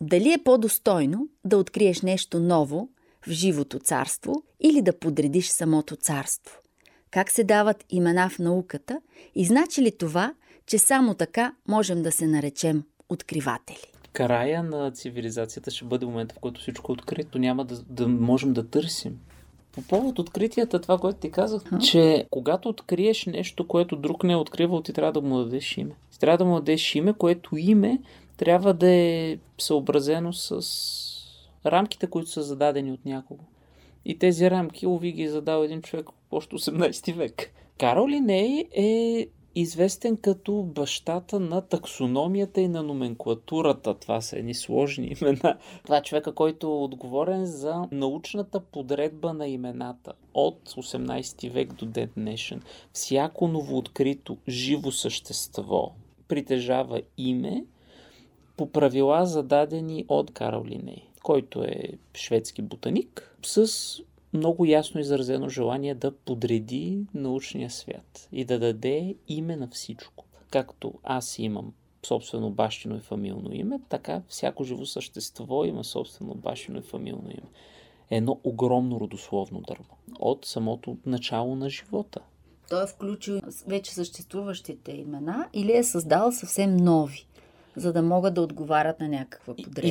Дали е по-достойно да откриеш нещо ново в живото царство или да подредиш самото царство? Как се дават имена в науката и значи ли това, че само така можем да се наречем откриватели? Края на цивилизацията ще бъде момента, в който всичко е открито. Няма да можем да търсим. По повод откритията, това, което ти казах, че когато откриеш нещо, което друг не е откривал, ти трябва да му дадеш име. Ти трябва да му дадеш име, което име трябва да е съобразено с рамките, които са зададени от някого. И тези рамки, уви ги задал един човек още 18 век. Карл Линей е известен като бащата на таксономията и на номенклатурата. Това са едни сложни имена. Това е човека, който е отговорен за научната подредба на имената от 18 век до ден днешен. Всяко новооткрито живо същество притежава име по правила зададени от Карл Линей, който е шведски ботаник с много ясно изразено желание да подреди научния свят и да даде име на всичко. Както аз имам собствено бащино и фамилно име, така всяко живо същество има собствено бащино и фамилно име. Едно огромно родословно дърво от самото начало на живота. Той е включил вече съществуващите имена или е създал съвсем нови, за да могат да отговарят на някаква подредба?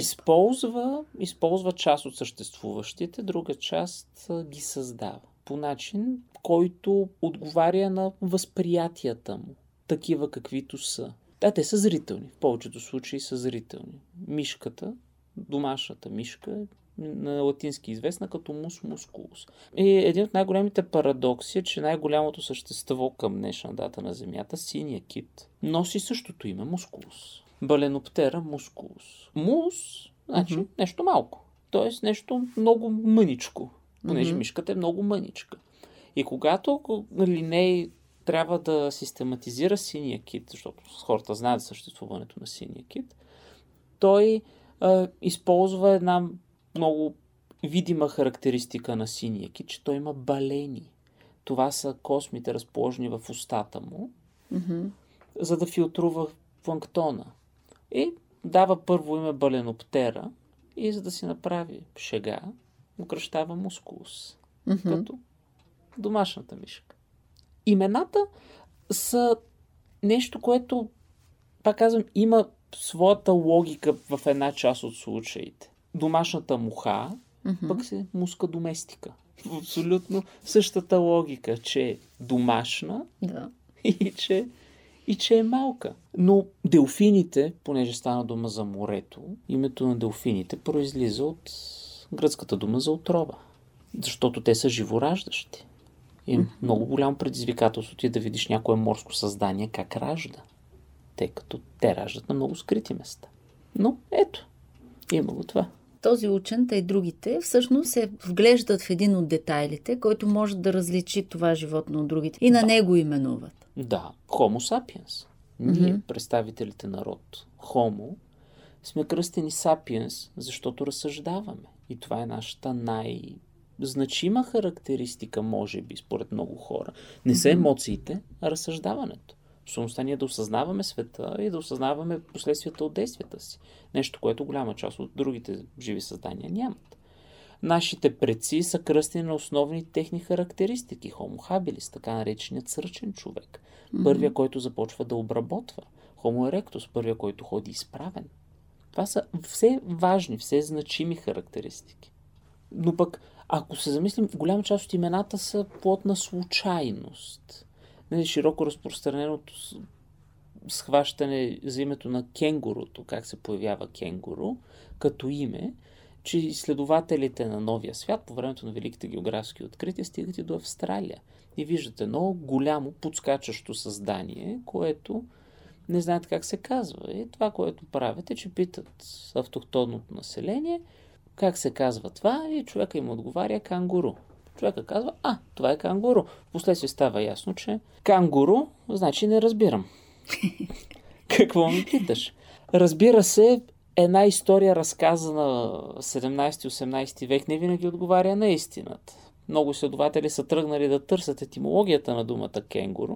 Използва част от съществуващите, друга част ги създава. По начин, който отговаря на възприятията му, такива каквито са. Да, те са зрителни. В повечето случаи са зрителни. Мишката, домашната мишка, на латински известна като мус мускулус. И един от най-големите парадокси е, че най-голямото същество към днешна дата на Земята, синия кит, носи същото име мускулус. Баленоптера мускулус. Мус, значи нещо малко. Тоест нещо много мъничко. Понеже мишката е много мъничка. И когато Линей трябва да систематизира синия кит, защото хората знаят съществуването на синия кит, той използва една много видима характеристика на синия кит, че той има балени. Това са космите, разположени в устата му, за да филтрува планктона. И дава първо име Баленоптера и за да си направи шега, укращава мускулус, като домашната мишка. Имената са нещо, което, пак казвам, има своята логика в една част от случаите. Домашната муха пък се муска доместика. Абсолютно същата логика, че е домашна и че е малка. Но делфините, понеже стана дума за морето, името на делфините произлиза от гръцката дума за отрова. Защото те са живораждащи. И много голямо предизвикателство ти е да видиш някое морско създание как ражда. Тъй като те раждат на много скрити места. Но ето, има го това. Този учен, и другите, всъщност се вглеждат в един от детайлите, който може да различи това животно от другите. И на него именуват. Да, Homo sapiens. Ние, представителите на род Homo, сме кръстени sapiens, защото разсъждаваме. И това е нашата най-значима характеристика, може би, според много хора. Не са емоциите, а разсъждаването. Способността ние да осъзнаваме света и да осъзнаваме последствията от действията си. Нещо, което голяма част от другите живи създания нямат. Нашите предци са кръстени на основни техни характеристики. Homo habilis, така нареченият сръчен човек. Първия, който започва да обработва. Homo erectus, първия, който ходи изправен. Това са все важни, все значими характеристики. Но пък, ако се замислим, голяма част от имената са плод на случайност. Широко разпространеното схващане за името на кенгурото, как се появява кенгуру, като име, че изследователите на новия свят по времето на великите географски открития стигат и до Австралия. И виждате едно голямо подскачащо създание, което не знаят как се казва. И това, което правят е, че питат автохтонното население как се казва това и човека им отговаря кангуру. Човека казва, това е кангуру. Впоследствие става ясно, че кангуру значи не разбирам. Какво ми питаш? Разбира се, една история, разказана в 17-18 век, не винаги отговаря на истината. Много изследователи са тръгнали да търсят етимологията на думата кенгуру.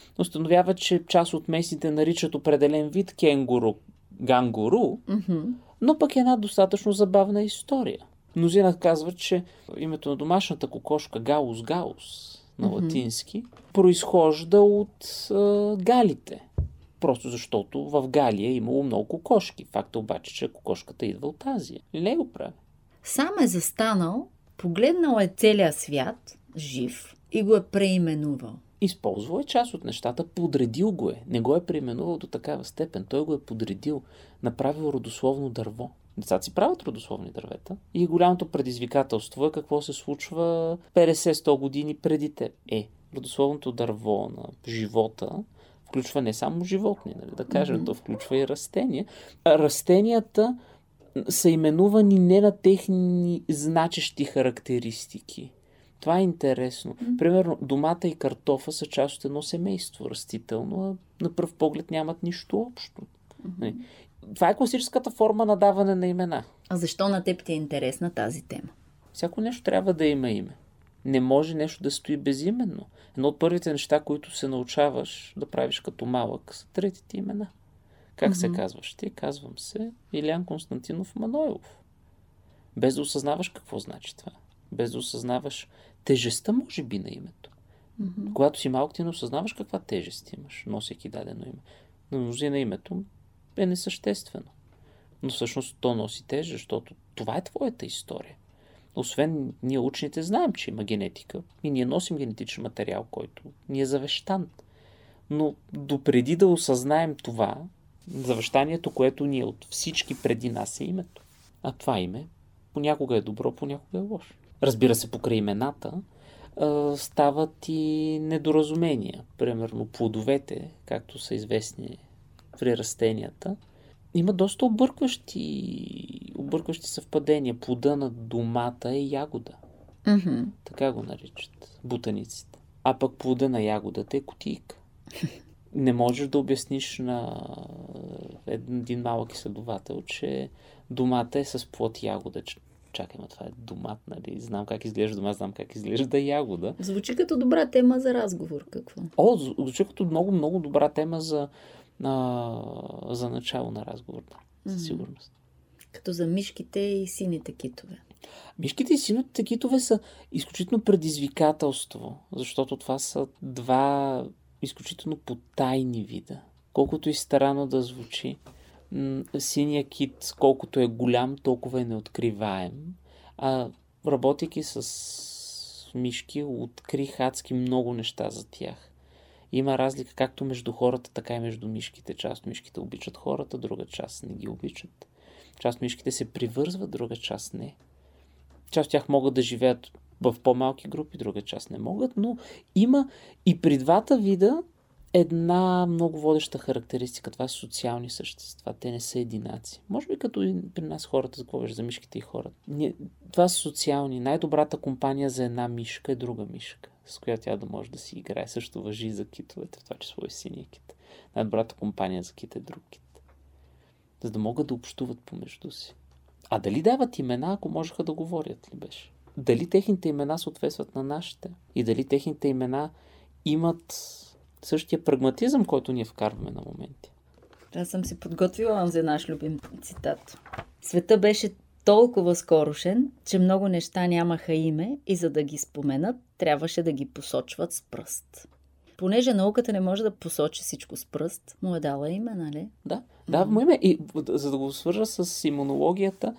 Установяват, че част от местните наричат определен вид кенгуру гангуру, но пък е една достатъчно забавна история. Мнозина казват, че името на домашната кокошка Галус галус на латински произхожда от галите. Просто защото в Галия е имало много кокошки. Факт е обаче, че кокошката идва от Азия. Или не го прави? Сам е застанал, погледнал е целия свят, жив, и го е преименувал. Използвал е част от нещата, подредил го е. Не го е преименувал до такава степен. Той го е подредил, направил родословно дърво. Децата си правят родословни дървета и голямото предизвикателство е какво се случва 50-100 години преди теб. Родословното дърво на живота включва не само животни, нали, да кажем, то включва и растения. А растенията са именувани не на техни значещи характеристики. Това е интересно. Примерно, домата и картофа са част от едно семейство растително, а на пръв поглед нямат нищо общо. Това е класическата форма на даване на имена. А защо на теб ти е интересна тази тема? Всяко нещо трябва да има име. Не може нещо да стои безименно. Едно от първите неща, които се научаваш да правиш като малък, са третите имена. Как се казваш ти? Казвам се Илян Константинов Манойлов. Без да осъзнаваш какво значи това. Без да осъзнаваш тежестта, може би, на името. Когато си малък, ти не осъзнаваш каква тежест имаш, носейки дадено име. На мнозина името е несъществено. Но всъщност то носи тежест, защото това е твоята история. Освен ние учените знаем, че има генетика и ние носим генетичен материал, който ни е завещан. Но допреди да осъзнаем това, завещанието, което ни е от всички преди нас е името. А това име понякога е добро, понякога е лошо. Разбира се, покрай имената стават и недоразумения. Примерно плодовете, както са известни при растенията, има доста объркващи съвпадения. Плода на домата е ягода. Така го наричат ботаниците. А пък плода на ягодата е кутийка. Не можеш да обясниш на един малък изследовател, че домата е с плод ягода. Чакай, това е домат, нали? Знам как изглежда домат, знам как изглежда ягода. Звучи като добра тема за разговор. Какво? Звучи като много, много добра тема за начало на разговор. Със сигурност. Като за мишките и сините китове. Мишките и сините китове са изключително предизвикателство, защото това са два изключително потайни вида. Колкото и старано да звучи, синия кит, колкото е голям, толкова е неоткриваем. А работейки с мишки, открих адски много неща за тях. Има разлика както между хората, така и между мишките. Част от мишките обичат хората, друга част не ги обичат. Част от мишките се привързват, друга част не. Част от тях могат да живеят в по-малки групи, друга част не могат, но има и при двата вида една много водеща характеристика. Това са социални същества. Те не са единаци. Може би като и при нас хората, за какво беше за мишките и хората. Това са социални. Най-добрата компания за една мишка е друга мишка, с която тя да може да си играе. Също важи и за китовете, в това число и синия кит. Най-добрата компания за кит е друг кит. За да могат да общуват помежду си. А дали дават имена, ако можеха да говорят ли беше? Дали техните имена съответстват на нашите? И дали техните имена имат същия прагматизъм, който ние вкарваме на моменти? Аз съм си подготвила за наш любим цитат. Света беше толкова скорошен, че много неща нямаха име и за да ги споменат, трябваше да ги посочват с пръст. Понеже науката не може да посочи всичко с пръст, му е дала име, нали? Да, дава му име. И за да го свържа с имунологията,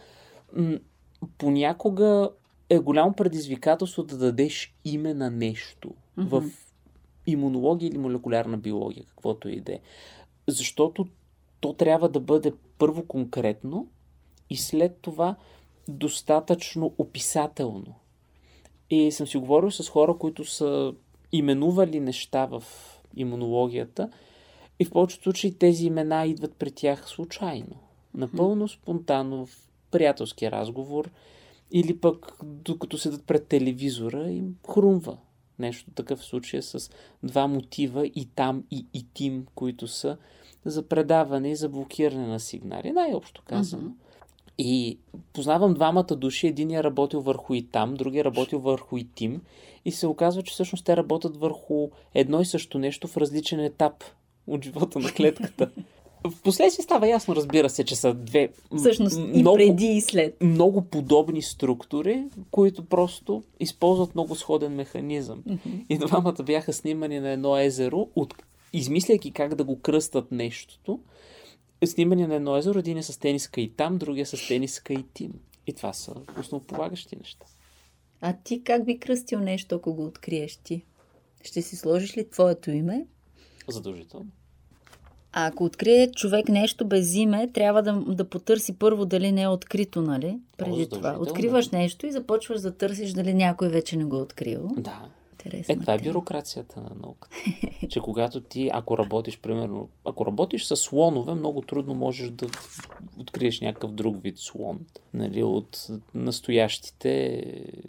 понякога е голямо предизвикателство да дадеш име на нещо в имунология или молекулярна биология, каквото и да е. Защото то трябва да бъде първо конкретно и след това достатъчно описателно. И съм си говорил с хора, които са именували неща в имунологията и в повечето случаи тези имена идват при тях случайно. Напълно спонтанно, в приятелски разговор или пък докато седат пред телевизора им хрумва. Нещо такъв случай с два мотива и там и тим, които са за предаване и за блокиране на сигнали. Най-общо казано. И познавам двамата души, един е работил върху и там, другия е работил върху и тим и се оказва, че всъщност те работят върху едно и също нещо в различен етап от живота на клетката. Впоследствие става ясно, разбира се, че са две Всъщност и преди и след. много подобни структури, които просто използват много сходен механизъм. И двамата бяха снимани на едно езеро, измисляйки как да го кръстат нещото. Снимани на едно езеро, един е с тениска и там, другия с тениска и тим. И това са основополагащи неща. А ти как би кръстил нещо, ако го откриеш ти? Ще си сложиш ли твоето име? Задължително. А ако открие човек нещо без име, трябва да потърси първо дали не е открито, нали? Преди това. Откриваш нещо и започваш да търсиш дали някой вече не го е открил. Да. Интересно. Това е бюрокрацията на науката. Че когато ти, ако работиш с слонове, много трудно можеш да откриеш някакъв друг вид слон. Нали, от настоящите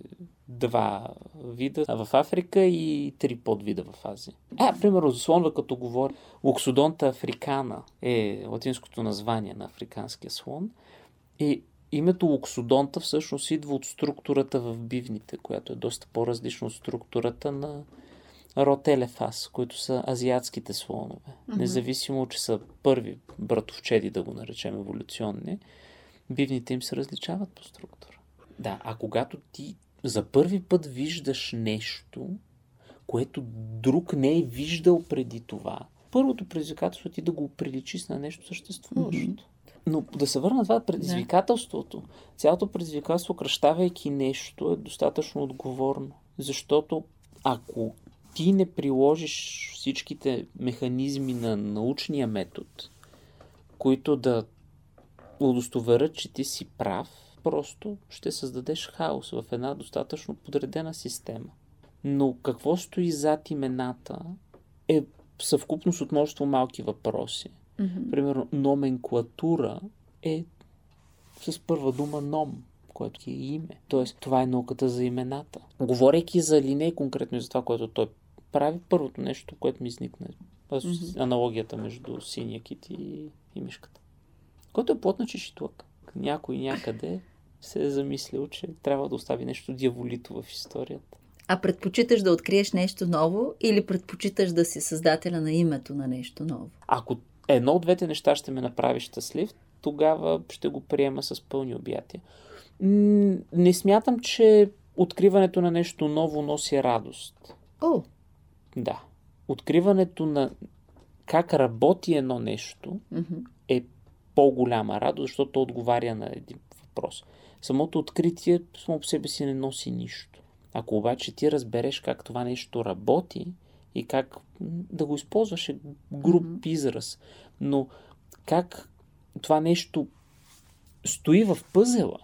2 вида в Африка и 3 подвида в Азия. Примерно за слонове, като говоря, Локсодонта африкана е латинското название на африканския слон. И името локсодонта всъщност идва от структурата в бивните, която е доста по-различна от структурата на род Елефас, които са азиатските слонове. Независимо, че са първи братовчеди, да го наречем еволюционни, бивните им се различават по структура. Да, а когато ти за първи път виждаш нещо, което друг не е виждал преди това, първото предизвикателство е ти да го приличиш на нещо съществуващо. Но да се върна това предизвикателството. Цялото предизвикателство, кръщавайки нещо, е достатъчно отговорно. Защото ако ти не приложиш всичките механизми на научния метод, които да удостоверят, че ти си прав, просто ще създадеш хаос в една достатъчно подредена система. Но какво стои зад имената е съвкупност от множество малки въпроси. Примерно, номенклатура е с първа дума ном, което е име. Тоест, това е науката за имената. Говорейки за Линей конкретно и за това, което той прави, първото нещо, което ми изникне, аналогията между синия кит и мишката. Който е плотна чешитлък. Някой някъде се е замислил, че трябва да остави нещо дяволито в историята. А предпочиташ да откриеш нещо ново или предпочиташ да си създателя на името на нещо ново? Ако едно от двете неща ще ме направи щастлив, тогава ще го приема с пълни обятия. Не смятам, че откриването на нещо ново носи радост. Да. Откриването на как работи едно нещо е по-голяма радост, защото то отговаря на един въпрос. Самото откритие само по себе си не носи нищо. Ако обаче ти разбереш как това нещо работи и как да го използваш е груб израз, но как това нещо стои в пъзела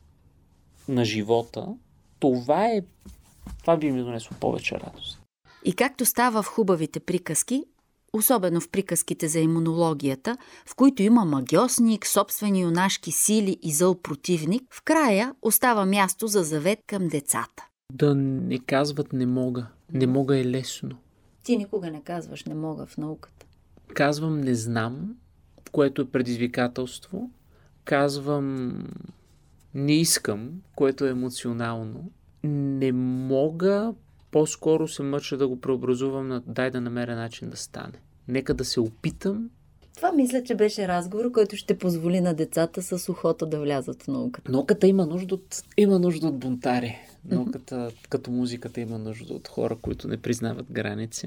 на живота, това би ми донесло повече радост. И както става в хубавите приказки, особено в приказките за имунологията, в които има магьосник, собствени юнашки сили и зъл противник, в края остава място за завет към децата. Да не казват не мога. Не мога е лесно. Ти никога не казваш не мога в науката. Казвам не знам, което е предизвикателство. Казвам не искам, което е емоционално. Не мога, по-скоро се мъча да го преобразувам на дай да намеря начин да стане. Нека да се опитам. Това мисля, че беше разговор, който ще позволи на децата с ухото да влязат в науката. Науката има нужда от бунтари. Науката, като музиката, има нужда от хора, които не признават граници.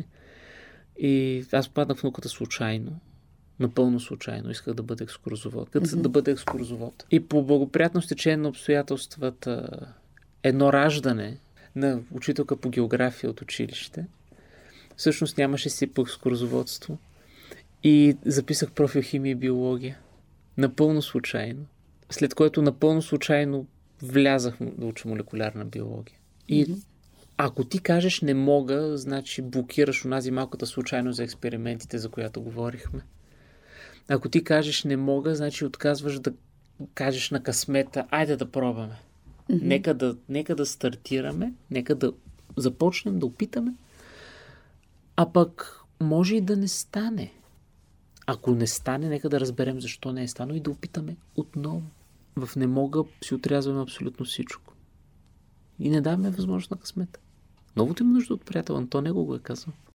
И аз попаднах в науката случайно. Напълно случайно. Исках да бъда екскурзовод. Да бъда екскурзовод. И по благоприятно стечение на обстоятелствата едно раждане на учителка по география от училище. Всъщност нямаше си по екскурзоводство. И записах профил химия и биология. Напълно случайно. След което напълно случайно влязах да уча молекулярна биология. И ако ти кажеш не мога, значи блокираш онази малката случайност за експериментите, за която говорихме. Ако ти кажеш не мога, значи отказваш да кажеш на късмета, айде да пробваме. Нека да стартираме, нека да започнем, да опитаме. А пък може и да не стане. Ако не стане, нека да разберем защо не е станало и да опитаме отново. В не мога си отрязваме абсолютно всичко. И не даваме възможност на късмета. Новото има нужда от приятел, Антон него го е казал.